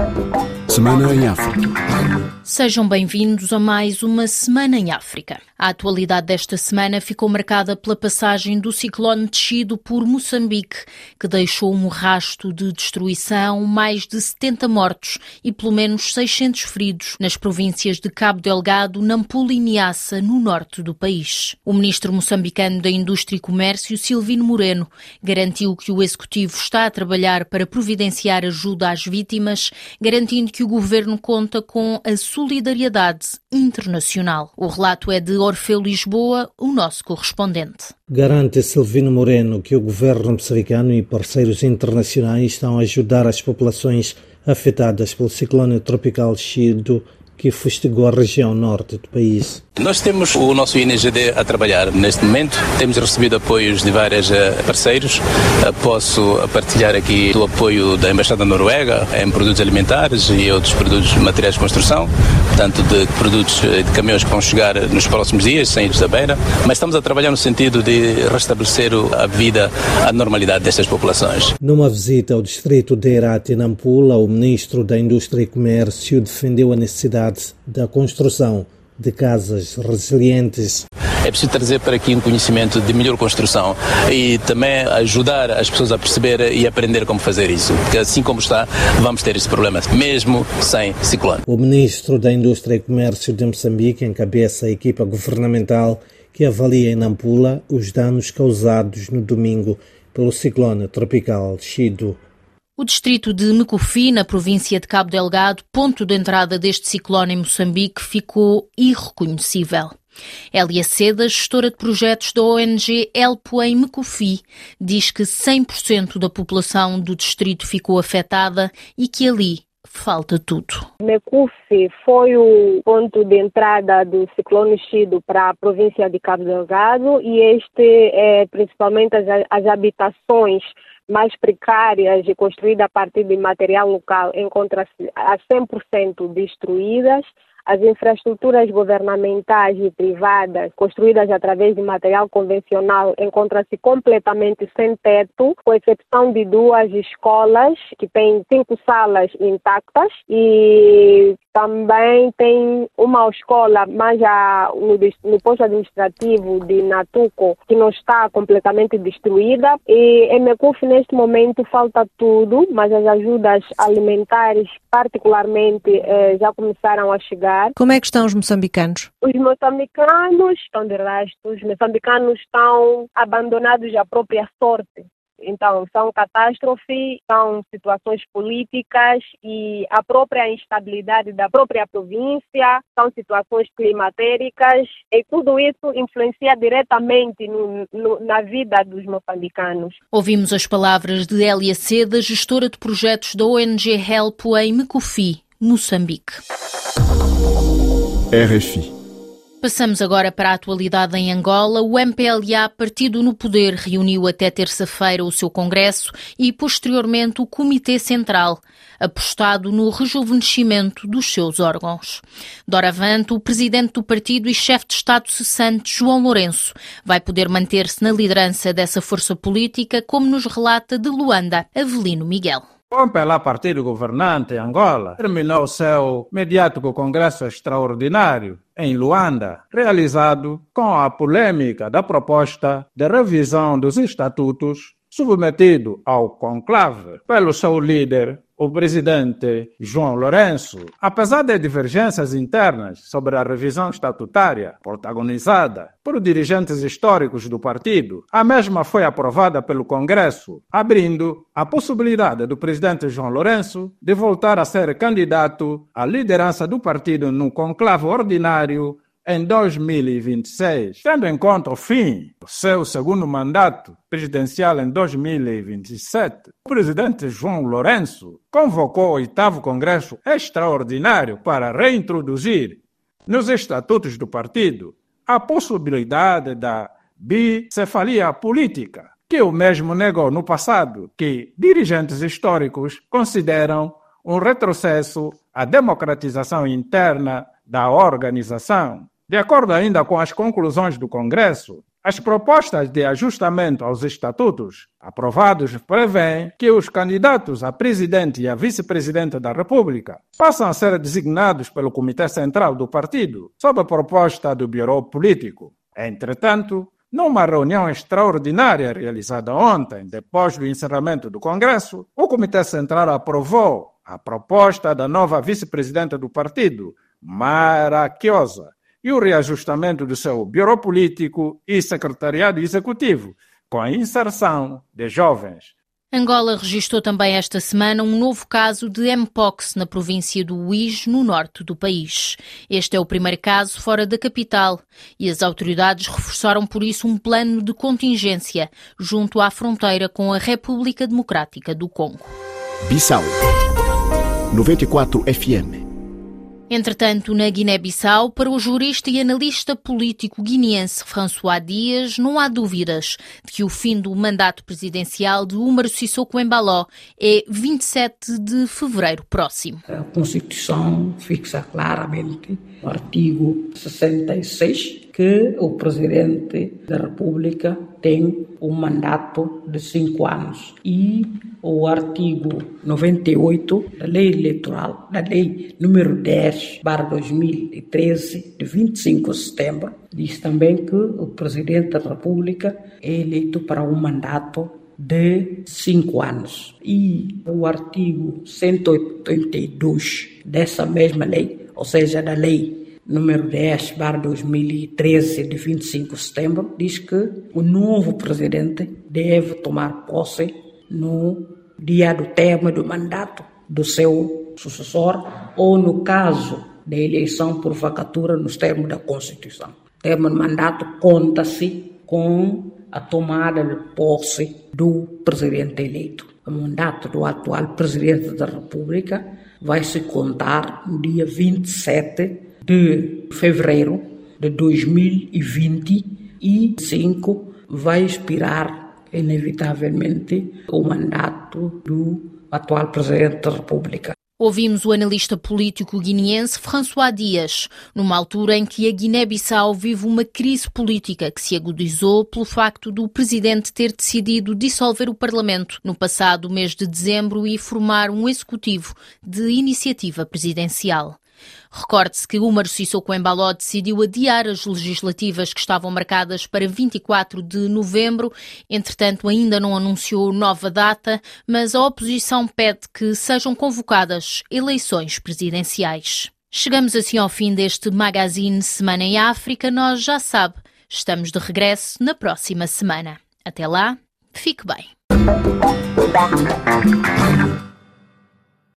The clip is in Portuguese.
Semana em África. Sejam bem-vindos a mais uma Semana em África. A atualidade desta semana ficou marcada pela passagem do ciclone Chido por Moçambique, que deixou um rasto de destruição, mais de 70 mortos e pelo menos 600 feridos nas províncias de Cabo Delgado, Nampula e Niassa, no norte do país. O ministro moçambicano da Indústria e Comércio, Silvino Moreno, garantiu que o executivo está a trabalhar para providenciar ajuda às vítimas, garantindo que o governo conta com a solidariedade internacional. O relato é de Orfeu Lisboa, o nosso correspondente. Garante Silvino Moreno que o governo moçambicano e parceiros internacionais estão a ajudar as populações afetadas pelo ciclone tropical Chido, que fustigou a região norte do país. Nós temos o nosso INGD a trabalhar neste momento, temos recebido apoios de vários parceiros. Posso partilhar aqui o apoio da Embaixada da Noruega em produtos alimentares e outros produtos de materiais de construção, tanto de produtos de caminhões que vão chegar nos próximos dias, saídos da beira, mas estamos a trabalhar no sentido de restabelecer a vida, a normalidade destas populações. Numa visita ao distrito de Herat e Nampula, o ministro da Indústria e Comércio defendeu a necessidade da construção de casas resilientes. É preciso trazer para aqui um conhecimento de melhor construção e também ajudar as pessoas a perceber e aprender como fazer isso, porque assim como está, vamos ter esse problema, mesmo sem ciclone. O ministro da Indústria e Comércio de Moçambique encabeça a equipa governamental que avalia em Nampula os danos causados no domingo pelo ciclone tropical Chido. O distrito de Mecufi, na província de Cabo Delgado, ponto de entrada deste ciclone em Moçambique, ficou irreconhecível. Elia Seda, gestora de projetos da ONG Helpo em Mecufi, diz que 100% da população do distrito ficou afetada e que ali falta tudo. Mecufi foi o ponto de entrada do ciclone Chido para a província de Cabo Delgado e este é principalmente as habitações mais precárias e construídas a partir de material local encontram-se a 100% destruídas. As infraestruturas governamentais e privadas construídas através de material convencional encontram-se completamente sem teto, com exceção de 2 escolas que têm 5 salas intactas e também tem uma escola mais no posto administrativo de Natuco que não está completamente destruída e em Mecufi neste momento falta tudo, mas as ajudas alimentares particularmente já começaram a chegar. Como é que estão os moçambicanos? Os moçambicanos estão de resto, os moçambicanos estão abandonados à própria sorte. Então, são catástrofes, são situações políticas e a própria instabilidade da própria província, são situações climatéricas e tudo isso influencia diretamente na vida dos moçambicanos. Ouvimos as palavras de Elia Seda, gestora de projetos da ONG Helpo em Mecufi, Moçambique. RFI. Passamos agora para a atualidade em Angola. O MPLA, partido no poder, reuniu até terça-feira o seu congresso e, posteriormente, o Comitê Central, apostado no rejuvenescimento dos seus órgãos. Doravante, o presidente do partido e chefe de Estado cessante, João Lourenço, vai poder manter-se na liderança dessa força política, como nos relata de Luanda, Avelino Miguel. O MPLA, partido governante em Angola, terminou seu mediático congresso extraordinário em Luanda, realizado com a polêmica da proposta de revisão dos estatutos submetido ao conclave pelo seu líder, o presidente João Lourenço. Apesar de divergências internas sobre a revisão estatutária protagonizada por dirigentes históricos do partido, a mesma foi aprovada pelo Congresso, abrindo a possibilidade do presidente João Lourenço de voltar a ser candidato à liderança do partido no conclave ordinário em 2026, tendo em conta o fim do seu segundo mandato presidencial em 2027, o presidente João Lourenço convocou o 8º Congresso Extraordinário para reintroduzir nos estatutos do partido a possibilidade da bicefalia política, que o mesmo negou no passado, que dirigentes históricos consideram um retrocesso à democratização interna da organização. De acordo ainda com as conclusões do Congresso, As propostas de ajustamento aos estatutos aprovados prevêem que os candidatos a presidente e a vice-presidente da República passam a ser designados pelo Comitê Central do partido, sob a proposta do Bureau Político. Entretanto, numa reunião extraordinária realizada ontem, depois do encerramento do Congresso, o Comitê Central aprovou a proposta da nova vice-presidente do partido, Mara Chiosa, e o reajustamento do seu Bureau Político e Secretariado Executivo, com a inserção de jovens. Angola registrou também esta semana um novo caso de Mpox na província do Uís, no norte do país. Este é o primeiro caso fora da capital e as autoridades reforçaram por isso um plano de contingência junto à fronteira com a República Democrática do Congo. Bissau 94 FM. Entretanto, na Guiné-Bissau, para o jurista e analista político guineense François Dias, não há dúvidas de que o fim do mandato presidencial de Umaru Sissoko Embaló é 27 de fevereiro próximo. A Constituição fixa claramente, no artigo 66, que o Presidente da República tem um mandato de 5 anos. E o artigo 98 da Lei Eleitoral, da Lei número 10/2013, de 25 de setembro, diz também que o Presidente da República é eleito para um mandato de 5 anos. E o artigo 182 dessa mesma lei, ou seja, da Lei número 10/2013, de 25 de setembro, diz que o novo presidente deve tomar posse no dia do término do mandato do seu sucessor ou no caso da eleição por vacatura nos termos da Constituição. O termo de mandato conta-se com a tomada de posse do presidente eleito. O mandato do atual presidente da República vai se contar no dia 27 de fevereiro de 2025, vai expirar inevitavelmente o mandato do atual Presidente da República. Ouvimos o analista político guineense François Dias, numa altura em que a Guiné-Bissau vive uma crise política que se agudizou pelo facto do presidente ter decidido dissolver o Parlamento no passado mês de dezembro e formar um executivo de iniciativa presidencial. Recorde-se que Umaru Sissoko Embaló decidiu adiar as legislativas que estavam marcadas para 24 de novembro. Entretanto, ainda não anunciou nova data, mas a oposição pede que sejam convocadas eleições presidenciais. Chegamos assim ao fim deste Magazine Semana em África. Nós, já sabe, estamos de regresso na próxima semana. Até lá, fique bem.